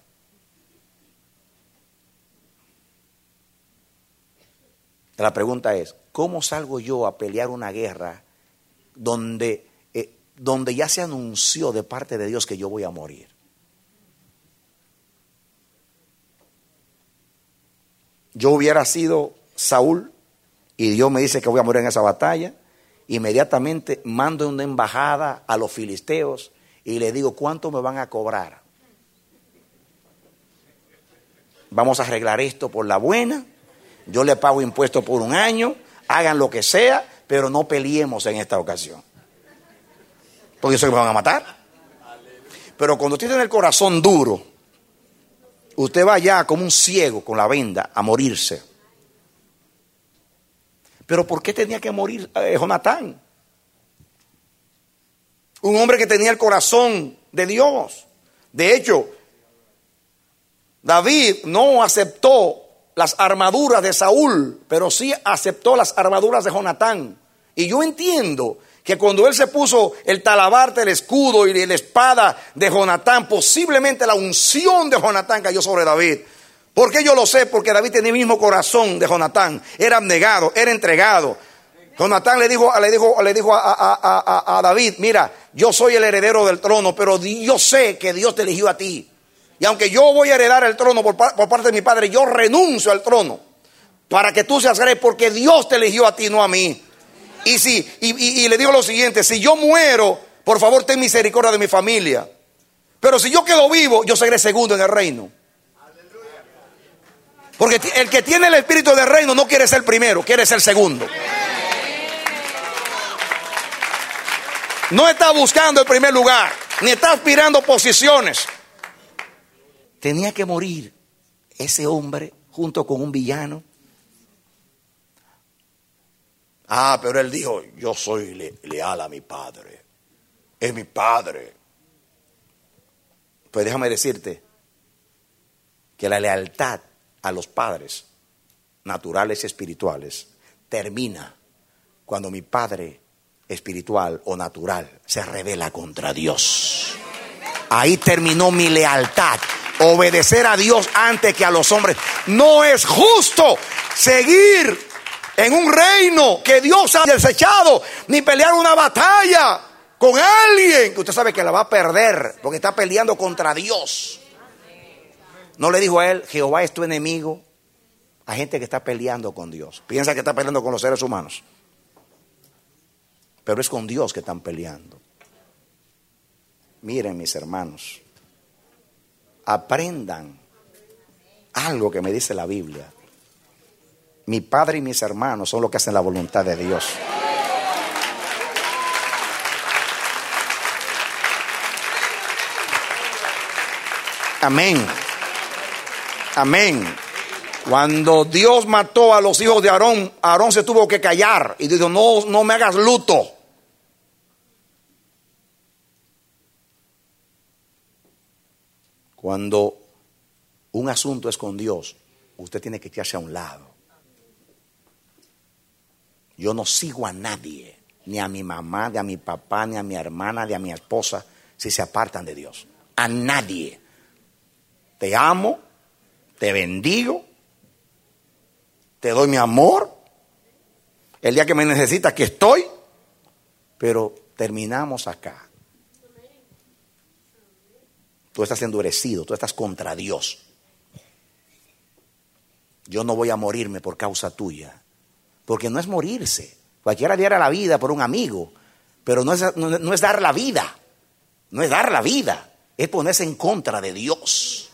La pregunta es, ¿cómo salgo yo a pelear una guerra donde, eh, donde ya se anunció de parte de Dios que yo voy a morir? Yo hubiera sido Saúl y Dios me dice que voy a morir en esa batalla. Inmediatamente mando una embajada a los filisteos y le digo, ¿cuánto me van a cobrar? Vamos a arreglar esto por la buena. Yo le pago impuestos por un año, hagan lo que sea, pero no peleemos en esta ocasión. Porque eso me van a matar. Pero cuando usted tiene el corazón duro, usted va allá como un ciego con la venda a morirse. Pero ¿por qué tenía que morir eh, Jonatán? Un hombre que tenía el corazón de Dios. De hecho, David no aceptó las armaduras de Saúl, pero sí aceptó las armaduras de Jonatán. Y yo entiendo que cuando él se puso el talabarte, el escudo y la espada de Jonatán, posiblemente la unción de Jonatán cayó sobre David. ¿Por qué yo lo sé? Porque David tenía el mismo corazón de Jonatán. Era abnegado, era entregado. Jonatán le dijo, le dijo, le dijo a, a, a, a David, mira, yo soy el heredero del trono, pero yo sé que Dios te eligió a ti. Y aunque yo voy a heredar el trono por, por parte de mi padre, yo renuncio al trono para que tú seas rey, porque Dios te eligió a ti, no a mí. Y, si, y, y, y le digo lo siguiente, si yo muero, por favor ten misericordia de mi familia. Pero si yo quedo vivo, yo seré segundo en el reino. Porque el que tiene el espíritu del reino no quiere ser primero, quiere ser segundo. No está buscando el primer lugar, ni está aspirando posiciones. Tenía que morir ese hombre junto con un villano. Ah, pero él dijo, yo soy le- leal a mi padre. Es mi padre. Pues déjame decirte que la lealtad a los padres naturales y espirituales termina cuando mi padre espiritual o natural se revela contra Dios. Ahí terminó mi lealtad. Obedecer a Dios antes que a los hombres. No es justo seguir en un reino que Dios ha desechado, ni pelear una batalla con alguien que usted sabe que la va a perder porque está peleando contra Dios. No le dijo a él, Jehová es tu enemigo, a gente que está peleando con Dios. Piensa que está peleando con los seres humanos, pero es con Dios que están peleando. Miren, mis hermanos, aprendan algo que me dice la Biblia. Mi padre y mis hermanos son los que hacen la voluntad de Dios. Amén. Amén. Cuando Dios mató a los hijos de Aarón, Aarón se tuvo que callar y dijo, no, no me hagas luto. Cuando un asunto es con Dios, usted tiene que echarse a un lado. Yo no sigo a nadie, ni a mi mamá, ni a mi papá, ni a mi hermana, ni a mi esposa, si se apartan de Dios. A nadie. Te amo, te bendigo, te doy mi amor. El día que me necesitas, aquí estoy. Pero terminamos acá. Tú estás endurecido, tú estás contra Dios. Yo no voy a morirme por causa tuya. Porque no es morirse. Cualquiera diera la vida por un amigo, pero no es, no, no es dar la vida. No es dar la vida. Es ponerse en contra de Dios.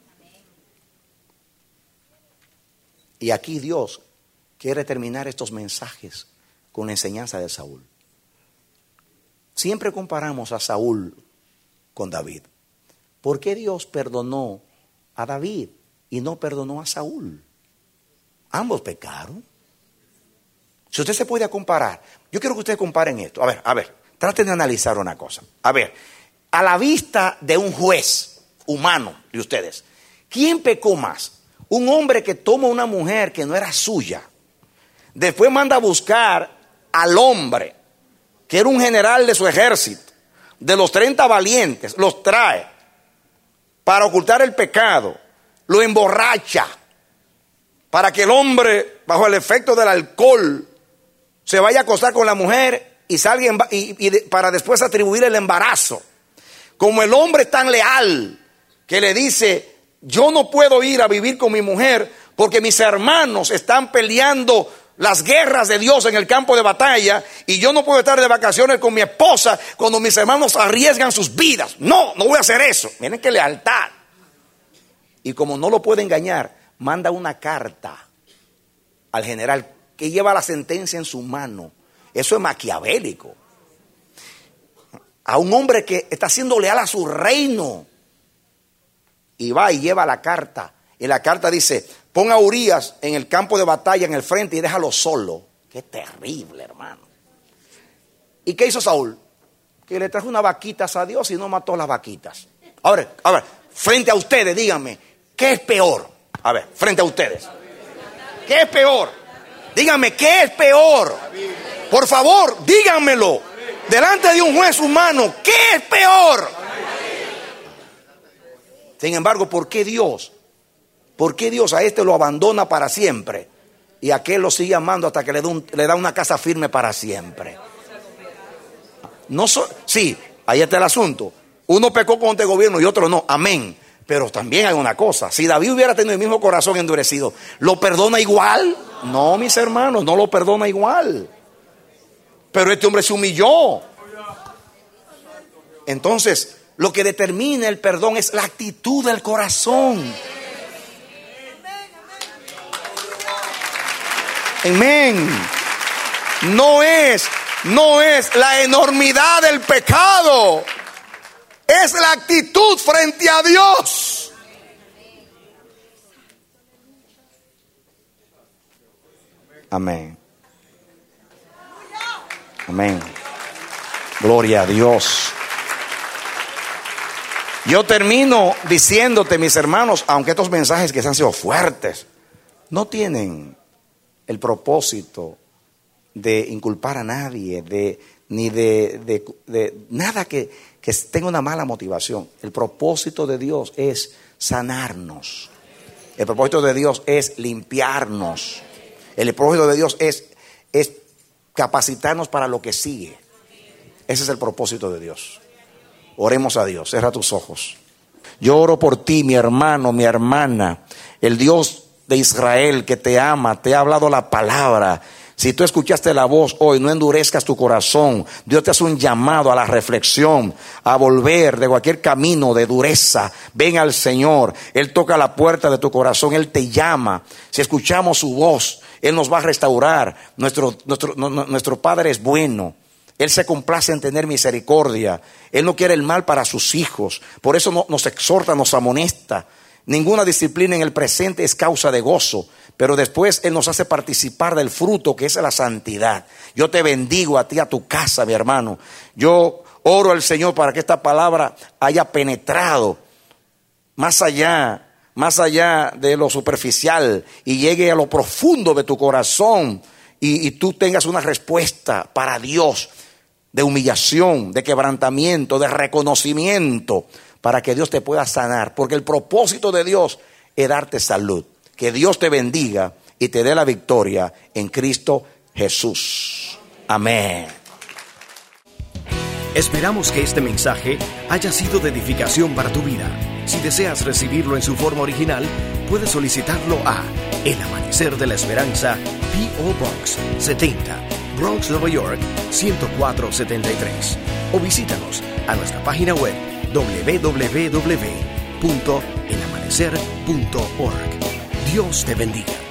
Y aquí Dios quiere terminar estos mensajes con la enseñanza de Saúl. Siempre comparamos a Saúl con David. ¿Por qué Dios perdonó a David y no perdonó a Saúl? Ambos pecaron. Si usted se puede comparar, yo quiero que ustedes comparen esto. A ver, a ver, traten de analizar una cosa. A ver, a la vista de un juez humano de ustedes, ¿quién pecó más? Un hombre que toma una mujer que no era suya, después manda a buscar al hombre que era un general de su ejército, de los treinta valientes, los trae para ocultar el pecado, lo emborracha para que el hombre, bajo el efecto del alcohol, se vaya a acostar con la mujer y salga emba- y, y de, para después atribuir el embarazo. Como el hombre es tan leal que le dice, yo no puedo ir a vivir con mi mujer porque mis hermanos están peleando las guerras de Dios en el campo de batalla y yo no puedo estar de vacaciones con mi esposa cuando mis hermanos arriesgan sus vidas. No, no voy a hacer eso. Miren qué lealtad. Y como no lo puede engañar, manda una carta al general que lleva la sentencia en su mano. Eso es maquiavélico. A un hombre que está siendo leal a su reino. Y va y lleva la carta. Y la carta dice, pon a Urías en el campo de batalla, en el frente, y déjalo solo. Qué terrible, hermano. ¿Y qué hizo Saúl? Que le trajo unas vaquitas a Dios y no mató las vaquitas. A ver, a ver, frente a ustedes, díganme, ¿qué es peor? A ver, frente a ustedes. ¿Qué es peor? Díganme, ¿qué es peor? Por favor, díganmelo. Delante de un juez humano, ¿qué es peor? Sin embargo, ¿por qué Dios? ¿Por qué Dios a este lo abandona para siempre y a aquel lo sigue amando hasta que le da, un, le da una casa firme para siempre? No so, sí, ahí está el asunto. Uno pecó contra el gobierno y otro no. Amén. Pero también hay una cosa. Si David hubiera tenido el mismo corazón endurecido, ¿lo perdona igual? No, mis hermanos, no lo perdona igual. Pero este hombre se humilló. Entonces, lo que determina el perdón es la actitud del corazón. Amén. No es no es la enormidad del pecado, es la actitud frente a Dios. Amén. Amén. Gloria a Dios. Yo termino diciéndote, mis hermanos, aunque estos mensajes que se han sido fuertes, no tienen el propósito de inculpar a nadie, de, ni de, de, de nada que, que tenga una mala motivación. El propósito de Dios es sanarnos. El propósito de Dios es limpiarnos. El propósito de Dios es, es capacitarnos para lo que sigue. Ese es el propósito de Dios. Oremos a Dios. Cierra tus ojos. Yo oro por ti, mi hermano, mi hermana. El Dios de Israel que te ama, te ha hablado la palabra. Si tú escuchaste la voz hoy, no endurezcas tu corazón. Dios te hace un llamado a la reflexión, a volver de cualquier camino de dureza. Ven al Señor. Él toca la puerta de tu corazón. Él te llama. Si escuchamos su voz, Él nos va a restaurar. Nuestro, nuestro, nuestro Padre es bueno. Él se complace en tener misericordia. Él no quiere el mal para sus hijos. Por eso no, nos exhorta, nos amonesta. Ninguna disciplina en el presente es causa de gozo, pero después Él nos hace participar del fruto que es la santidad. Yo te bendigo a ti, a tu casa, mi hermano. Yo oro al Señor para que esta palabra haya penetrado más allá, más allá de lo superficial y llegue a lo profundo de tu corazón y, y tú tengas una respuesta para Dios de humillación, de quebrantamiento, de reconocimiento, para que Dios te pueda sanar, porque el propósito de Dios es darte salud. Que Dios te bendiga y te dé la victoria en Cristo Jesús. Amén. Esperamos que este mensaje haya sido de edificación para tu vida. Si deseas recibirlo en su forma original, puedes solicitarlo a El Amanecer de la Esperanza, P O Box setenta, Bronx, Nueva York, ciento cuatro setenta y tres. O visítanos a nuestra página web doble u doble u doble u punto el amanecer punto org. Dios te bendiga.